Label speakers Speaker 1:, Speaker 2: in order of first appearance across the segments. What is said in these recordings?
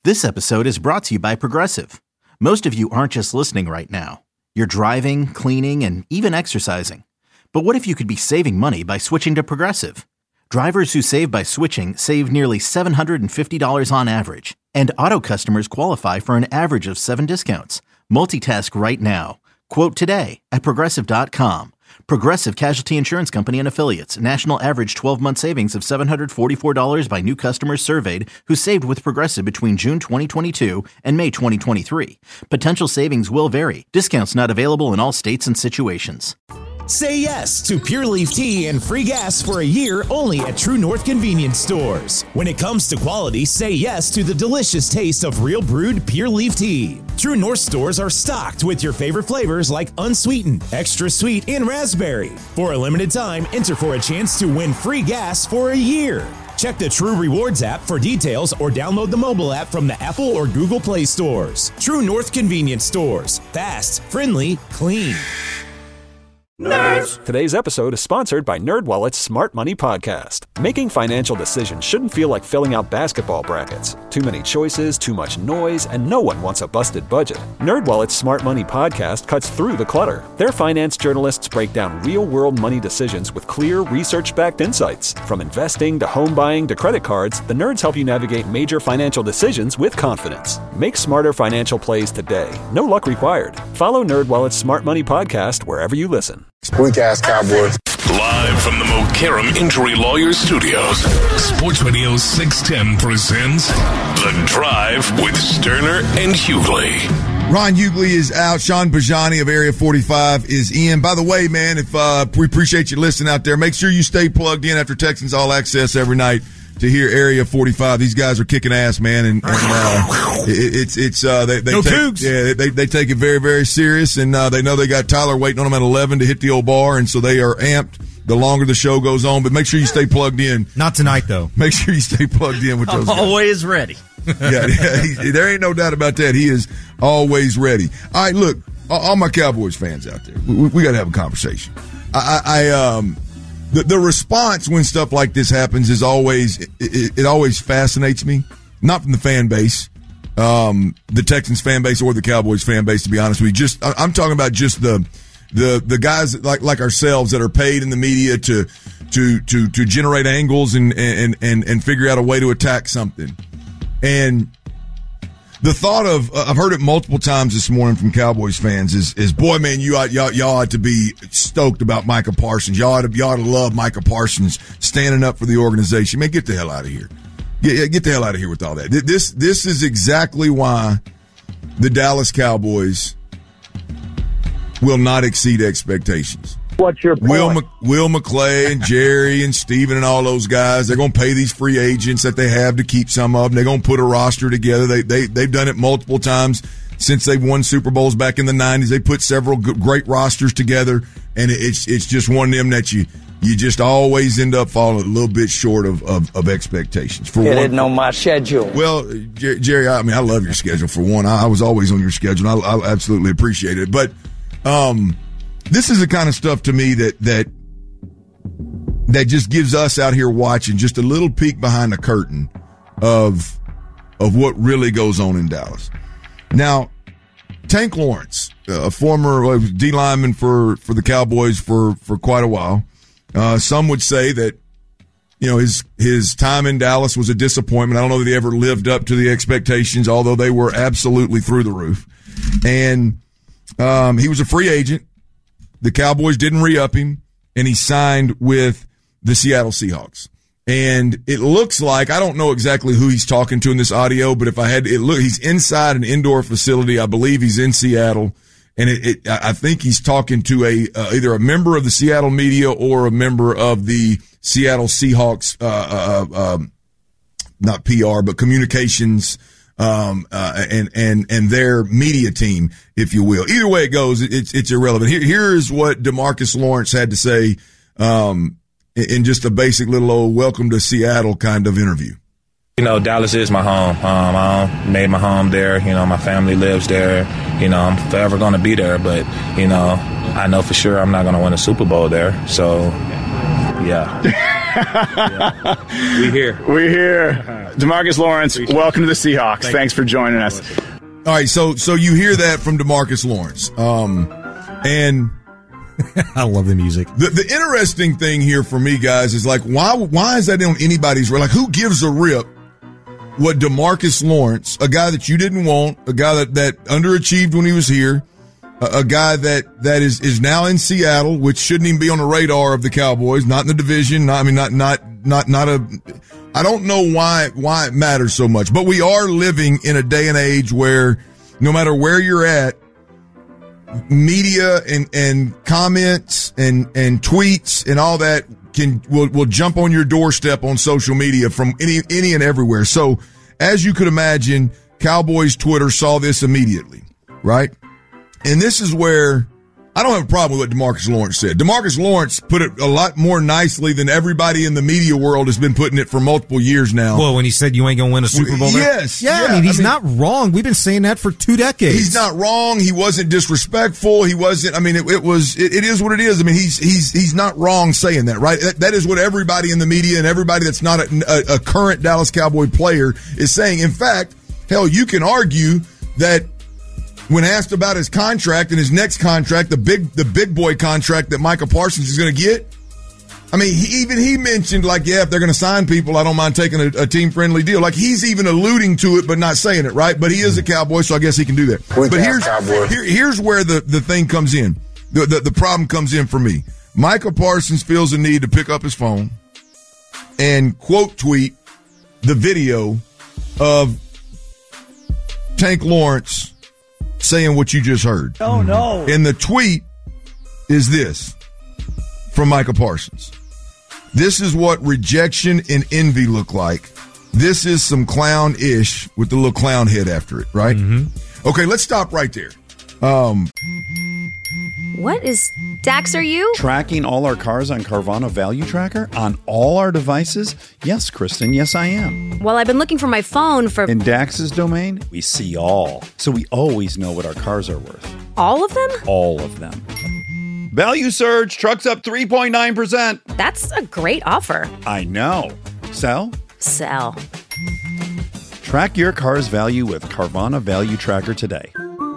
Speaker 1: This episode is brought to you by Progressive. Most of you aren't just listening right now. You're driving, cleaning, and even exercising. But what if you could be saving money by switching to Progressive? Drivers who save by switching save nearly $750 on average. And auto customers qualify for an average of 7 discounts. Multitask right now. Quote today at Progressive.com. Progressive Casualty Insurance Company and Affiliates. National average 12-month savings of $744 by new customers surveyed who saved with Progressive between June 2022 and May 2023. Potential savings will vary. Discounts not available in all states and situations.
Speaker 2: Say yes to Pure Leaf Tea and free gas for a year only at True North Convenience Stores. When it comes to quality, say yes to the delicious taste of real brewed Pure Leaf Tea. True North stores are stocked with your favorite flavors like unsweetened, extra sweet, and raspberry. For a limited time, enter for a chance to win free gas for a year. Check the True Rewards app for details or download the mobile app from the Apple or Google Play stores. True North Convenience Stores. Fast, friendly, clean.
Speaker 3: Nerds! Today's episode is sponsored by NerdWallet's Smart Money Podcast. Making financial decisions shouldn't feel like filling out basketball brackets. Too many choices, too much noise, and no one wants a busted budget. NerdWallet's Smart Money Podcast cuts through the clutter. Their finance journalists break down real-world money decisions with clear, research-backed insights. From investing to home buying to credit cards, the nerds help you navigate major financial decisions with confidence. Make smarter financial plays today. No luck required. Follow NerdWallet's Smart Money Podcast wherever you listen.
Speaker 4: Weak ass Cowboys.
Speaker 5: Live from the Mokaram Injury Lawyers Studios, Sports Radio 610 presents The Drive with Sterner and Hughley.
Speaker 6: Ron Hughley is out. Sean Bajani of Area 45 is in. By the way, man, if we appreciate you listening out there, make sure you stay plugged in after Texans All Access every night to hear Area 45. These guys are kicking ass, man, and they take it very, very serious, and they know they got Tyler waiting on them at 11 to hit the old bar, and so they are amped the longer the show goes on. But make sure you stay plugged in.
Speaker 7: Not tonight, though.
Speaker 6: Make sure you stay plugged in with those guys.
Speaker 8: Always ready.
Speaker 6: Yeah, there ain't no doubt about that. He is always ready. All right, look, all my Cowboys fans out there, we got to have a conversation. The response when stuff like this happens is always, it always fascinates me. Not from the fan base, the Texans fan base or the Cowboys fan base, to be honest with you. I'm talking about just the guys like ourselves that are paid in the media to generate angles and figure out a way to attack something. And the thought of, I've heard it multiple times this morning from Cowboys fans is boy, man, y'all ought to be stoked about Micah Parsons. Y'all ought to love Micah Parsons standing up for the organization. Man, get the hell out of here. Get the hell out of here with all that. This is exactly why the Dallas Cowboys will not exceed expectations.
Speaker 4: What's your point?
Speaker 6: Will McClay and Jerry and Steven and all those guys, they're going to pay these free agents that they have to keep some of them. They're going to put a roster together. They've done it multiple times since they've won Super Bowls back in the 90s. They put several great rosters together, and it's just one of them that you just always end up falling a little bit short of expectations. For
Speaker 9: Get it on my schedule.
Speaker 6: Well, Jerry, I love your schedule, for one. I was always on your schedule. I absolutely appreciate it. But this is the kind of stuff to me that just gives us out here watching just a little peek behind the curtain of what really goes on in Dallas. Now, Tank Lawrence, a former D lineman for the Cowboys for quite a while. Some would say that, his time in Dallas was a disappointment. I don't know that he ever lived up to the expectations, although they were absolutely through the roof. And he was a free agent. The Cowboys didn't re-up him, and he signed with the Seattle Seahawks. And it looks like, I don't know exactly who he's talking to in this audio, but if I had, he's inside an indoor facility. I believe he's in Seattle. And I think he's talking to either a member of the Seattle media or a member of the Seattle Seahawks, not PR, but communications, and their media team, if you will. Either way it goes, it's irrelevant. Here's what DeMarcus Lawrence had to say, in just a basic little old welcome to Seattle kind of interview.
Speaker 10: Dallas is my home. I made my home there. My family lives there. I'm forever going to be there. But, I know for sure I'm not going to win a Super Bowl there. So, yeah. We here.
Speaker 7: We're here. DeMarcus Lawrence, welcome to the Seahawks. Thanks for joining us.
Speaker 6: All right, so you hear that from DeMarcus Lawrence. And
Speaker 8: I love the music.
Speaker 6: The interesting thing here for me, guys, is like, why is that on anybody's radar? Like, who gives a rip what DeMarcus Lawrence, a guy that you didn't want, a guy that underachieved when he was here, a guy that is now in Seattle, which shouldn't even be on the radar of the Cowboys, not in the division. I don't know why it matters so much, but we are living in a day and age where no matter where you're at, media and comments and tweets and all that will jump on your doorstep on social media from any and everywhere. So as you could imagine, Cowboys Twitter saw this immediately, right? And this is where I don't have a problem with what DeMarcus Lawrence said. DeMarcus Lawrence put it a lot more nicely than everybody in the media world has been putting it for multiple years now.
Speaker 8: Well, when he said you ain't going to win a Super Bowl there?
Speaker 6: Yes.
Speaker 8: Yeah, I mean, he's not wrong. We've been saying that for 2 decades.
Speaker 6: He's not wrong. He wasn't disrespectful. He wasn't, I mean, it is what it is. I mean, he's not wrong saying that, right? That is what everybody in the media and everybody that's not a current Dallas Cowboy player is saying. In fact, hell, you can argue that when asked about his contract and his next contract, the big boy contract that Micah Parsons is going to get, I mean, he mentioned, like, yeah, if they're going to sign people, I don't mind taking a team-friendly deal. Like, he's even alluding to it but not saying it, right? But he is a Cowboy, so I guess he can do that. But here's where the thing comes in. The problem comes in for me. Micah Parsons feels the need to pick up his phone and quote tweet the video of Tank Lawrence saying what you just heard.
Speaker 9: Oh, no.
Speaker 6: And the tweet is this from Micah Parsons. This is what rejection and envy look like. This is some clown-ish with the little clown head after it, right? Mm-hmm. Okay, let's stop right there.
Speaker 11: What is... Dax, are you?
Speaker 12: Tracking all our cars on Carvana Value Tracker on all our devices? Yes, Kristen, yes, I am.
Speaker 11: Well, I've been looking for my phone for...
Speaker 12: In Dax's domain, we see all. So we always know what our cars are worth.
Speaker 11: All of them?
Speaker 12: All of them. Value surge, trucks up 3.9%.
Speaker 11: That's a great offer.
Speaker 12: I know. Sell?
Speaker 11: Sell.
Speaker 12: Track your car's value with Carvana Value Tracker today.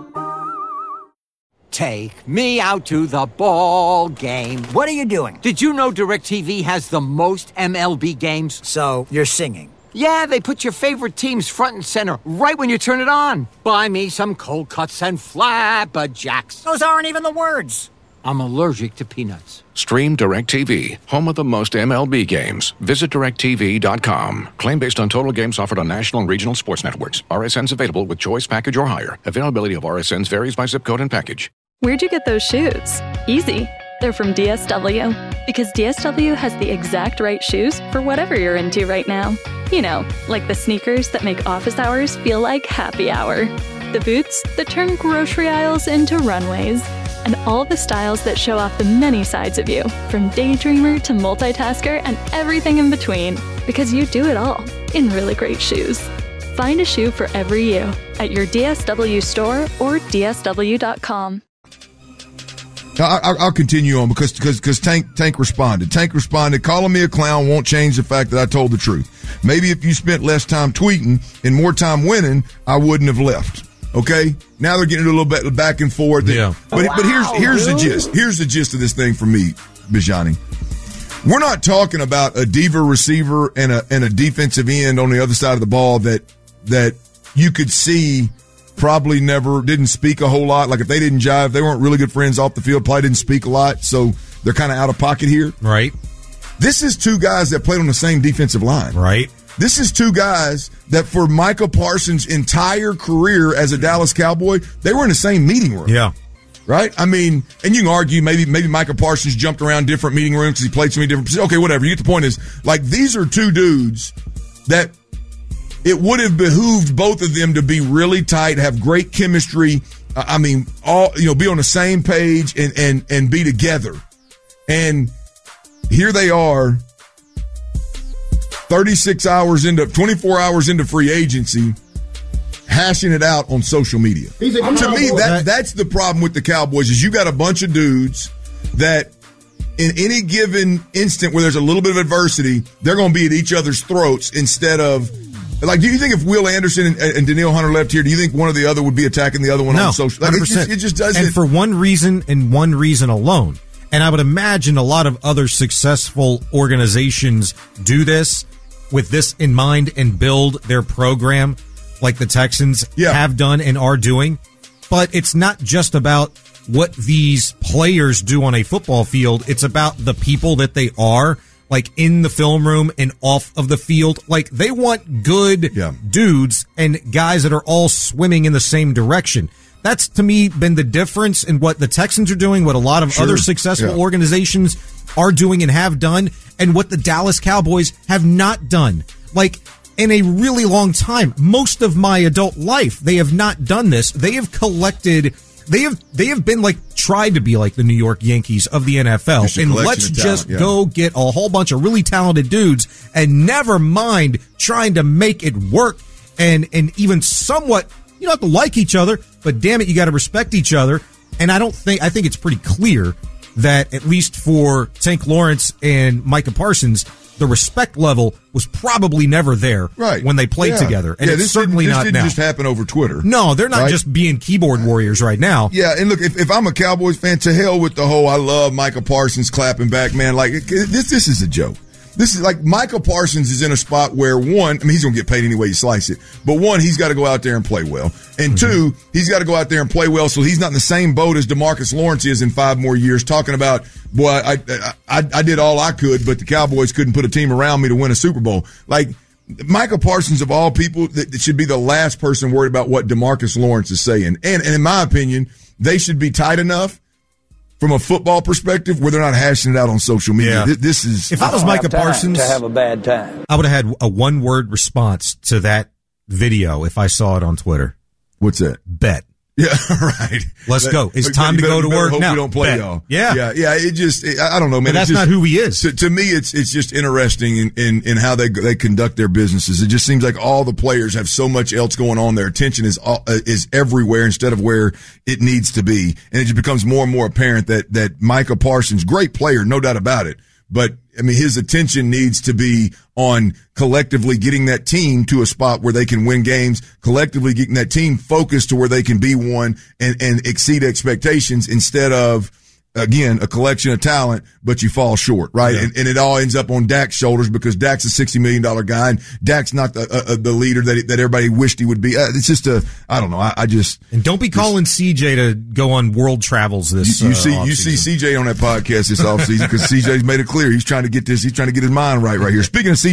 Speaker 13: Take me out to the ball game. What are you doing? Did you know DirecTV has the most MLB games?
Speaker 9: So, you're singing.
Speaker 13: Yeah, they put your favorite teams front and center right when you turn it on. Buy me some cold cuts and flapjacks.
Speaker 9: Those aren't even the words.
Speaker 13: I'm allergic to peanuts.
Speaker 14: Stream DirecTV, home of the most MLB games. Visit DirecTV.com. Claim based on total games offered on national and regional sports networks. RSNs available with choice package or higher. Availability of RSNs varies by zip code and package.
Speaker 15: Where'd you get those shoes? Easy. They're from DSW. Because DSW has the exact right shoes for whatever you're into right now. You know, like the sneakers that make office hours feel like happy hour. The boots that turn grocery aisles into runways. And all the styles that show off the many sides of you, from daydreamer to multitasker and everything in between. Because you do it all in really great shoes. Find a shoe for every you at your DSW store or DSW.com.
Speaker 6: I'll continue on because Tank responded. Tank responded, calling me a clown won't change the fact that I told the truth. Maybe if you spent less time tweeting and more time winning, I wouldn't have left. Okay? Now they're getting a little bit back and forth.
Speaker 8: Yeah.
Speaker 6: But here's the gist. Here's the gist of this thing for me, Bijani. We're not talking about a diva receiver and a defensive end on the other side of the ball that you could see probably never didn't speak a whole lot. Like if they didn't jive, they weren't really good friends off the field, probably didn't speak a lot, so they're kind of out of pocket here.
Speaker 8: Right.
Speaker 6: This is two guys that played on the same defensive line.
Speaker 8: Right.
Speaker 6: This is two guys that for Micah Parsons' entire career as a Dallas Cowboy, they were in the same meeting room.
Speaker 8: Yeah.
Speaker 6: Right? I mean, and you can argue maybe Micah Parsons jumped around different meeting rooms because he played so many different positions. Okay, whatever. You get the point is, like, these are two dudes that it would have behooved both of them to be really tight, have great chemistry. I mean, all, be on the same page and be together. And here they are, 24 hours into free agency, hashing it out on social media. To me, that's the problem with the Cowboys is you got a bunch of dudes that in any given instant where there's a little bit of adversity, they're going to be at each other's throats instead of, like, do you think if Will Anderson and Danielle Hunter left here, do you think one or the other would be attacking the other one on social? Like, it just doesn't.
Speaker 8: And for one reason and one reason alone. And I would imagine a lot of other successful organizations do this with this in mind and build their program like the Texans have done and are doing. But it's not just about what these players do on a football field. It's about the people that they are, like in the film room and off of the field. Like, they want good dudes and guys that are all swimming in the same direction. That's, to me, been the difference in what the Texans are doing, what a lot of other successful organizations are doing and have done, and what the Dallas Cowboys have not done. Like, in a really long time, most of my adult life, they have not done this. They have collected... They have been tried to be like the New York Yankees of the NFL, and let's just go get a whole bunch of really talented dudes and never mind trying to make it work and even somewhat. You don't have to like each other, but damn it, you got to respect each other. And I think it's pretty clear that at least for Tank Lawrence and Micah Parsons, the respect level was probably never there when they played together. And it's certainly not now. This didn't
Speaker 6: just happen over Twitter.
Speaker 8: No, they're not just being keyboard warriors right now.
Speaker 6: Yeah, and look, if I'm a Cowboys fan, to hell with the whole I love Micah Parsons clapping back, man. Like, this is a joke. This is like Micah Parsons is in a spot where, one, I mean, he's going to get paid any way you slice it. But one, he's got to go out there and play well. And two, he's got to go out there and play well so he's not in the same boat as DeMarcus Lawrence is in 5 more years, talking about, boy, I did all I could, but the Cowboys couldn't put a team around me to win a Super Bowl. Like, Micah Parsons, of all people, that should be the last person worried about what DeMarcus Lawrence is saying. And in my opinion, they should be tight enough from a football perspective where they're not hashing it out on social media.
Speaker 8: Yeah.
Speaker 6: This is...
Speaker 8: If I was Micah Parsons,
Speaker 16: to have a bad time,
Speaker 8: I would have had a one-word response to that video if I saw it on Twitter.
Speaker 6: What's that?
Speaker 8: Bet.
Speaker 6: Yeah, right.
Speaker 8: Let's go. It's time to go to work
Speaker 6: hope
Speaker 8: now.
Speaker 6: We don't play
Speaker 8: Bet.
Speaker 6: y'all.
Speaker 8: Yeah.
Speaker 6: It just, I don't know, man.
Speaker 8: But that's not who he is.
Speaker 6: To me, it's just interesting in how they conduct their businesses. It just seems like all the players have so much else going on. Their attention is everywhere instead of where it needs to be. And it just becomes more and more apparent that Micah Parsons, great player, no doubt about it. But, I mean, his attention needs to be on collectively getting that team to a spot where they can win games, collectively getting that team focused to where they can be one and exceed expectations instead of, again, a collection of talent, but you fall short, right? Yeah. And it all ends up on Dak's shoulders because Dak's a $60 million guy and Dak's not the leader that everybody wished he would be. It's just I don't know. I just.
Speaker 8: And don't be calling CJ to go on world travels this
Speaker 6: You see CJ on that podcast this offseason because CJ's made it clear he's trying to get his mind right here. Speaking of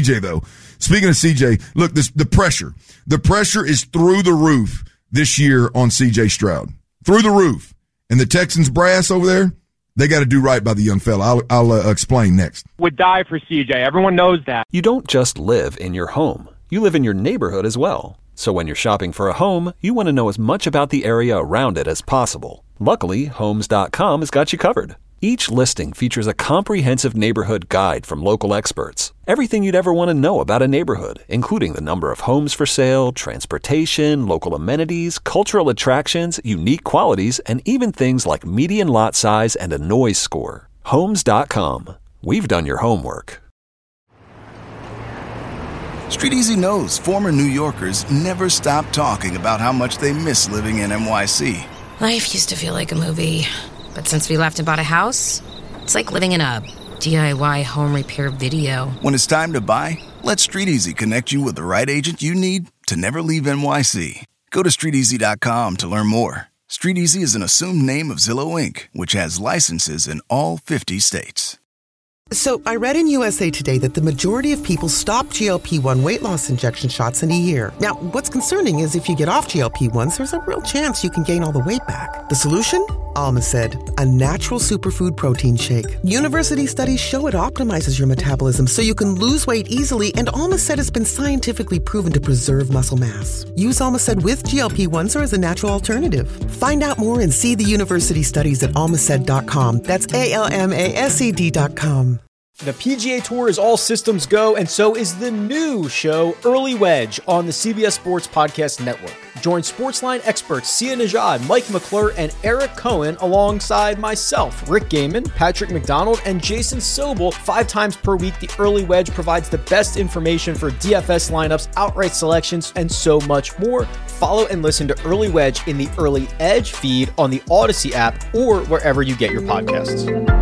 Speaker 6: CJ, look, the pressure is through the roof this year on CJ Stroud. Through the roof. And the Texans brass over there, they got to do right by the young fella. I'll explain next.
Speaker 17: Would die for CJ. Everyone knows that.
Speaker 3: You don't just live in your home. You live in your neighborhood as well. So when you're shopping for a home, you want to know as much about the area around it as possible. Luckily, Homes.com has got you covered. Each listing features a comprehensive neighborhood guide from local experts. Everything you'd ever want to know about a neighborhood, including the number of homes for sale, transportation, local amenities, cultural attractions, unique qualities, and even things like median lot size and a noise score. Homes.com. We've done your homework.
Speaker 18: StreetEasy knows former New Yorkers never stop talking about how much they miss living in NYC.
Speaker 19: Life used to feel like a movie. But since we left and bought a house, it's like living in a DIY home repair video.
Speaker 18: When it's time to buy, let StreetEasy connect you with the right agent you need to never leave NYC. Go to StreetEasy.com to learn more. StreetEasy is an assumed name of Zillow Inc., which has licenses in all 50 states.
Speaker 20: So I read in USA Today that the majority of people stop GLP-1 weight loss injection shots in a year. Now, what's concerning is if you get off GLP-1s, there's a real chance you can gain all the weight back. The solution? Alma said, a natural superfood protein shake. University studies show it optimizes your metabolism so you can lose weight easily, and Alma said it's been scientifically proven to preserve muscle mass. Use Alma said with GLP-1s or as a natural alternative. Find out more and see the university studies at almaced.com. That's ALMASED.com.
Speaker 16: The PGA Tour is all systems go, and so is the new show, Early Wedge, on the CBS Sports Podcast Network. Join Sportsline experts Sia Nejad, Mike McClure, and Eric Cohen alongside myself, Rick Gaiman, Patrick McDonald, and Jason Sobel 5 times per week. The Early Wedge provides the best information for DFS lineups, outright selections, and so much more. Follow and listen to Early Wedge in the Early Edge feed on the Odyssey app or wherever you get your podcasts.